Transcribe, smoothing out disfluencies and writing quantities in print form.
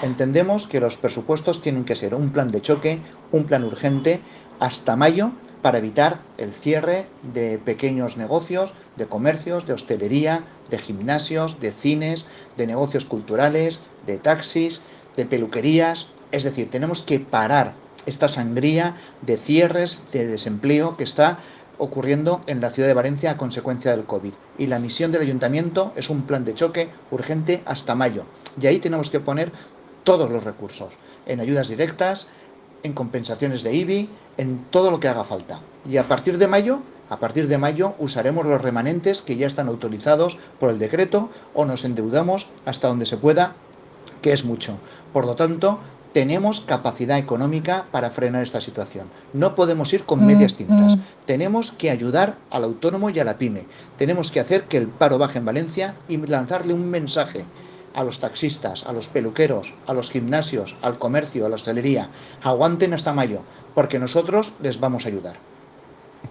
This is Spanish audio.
Entendemos que los presupuestos tienen que ser un plan de choque, un plan urgente, hasta mayo, para evitar el cierre de pequeños negocios, de comercios, de hostelería, de gimnasios, de cines, de negocios culturales, de taxis, de peluquerías. Es decir, tenemos que parar esta sangría de cierres, de desempleo que está ocurriendo en la ciudad de Valencia a consecuencia del COVID. Y la misión del ayuntamiento es un plan de choque urgente hasta mayo. Y ahí tenemos que poner todos los recursos, en ayudas directas, en compensaciones de IBI, en todo lo que haga falta. Y a partir de mayo usaremos los remanentes que ya están autorizados por el decreto o nos endeudamos hasta donde se pueda, que es mucho. Por lo tanto, tenemos capacidad económica para frenar esta situación. No podemos ir con medias tintas. Tenemos que ayudar al autónomo y a la pyme. Tenemos que hacer que el paro baje en Valencia y lanzarle un mensaje a los taxistas, a los peluqueros, a los gimnasios, al comercio, a la hostelería. Aguanten hasta mayo, porque nosotros les vamos a ayudar.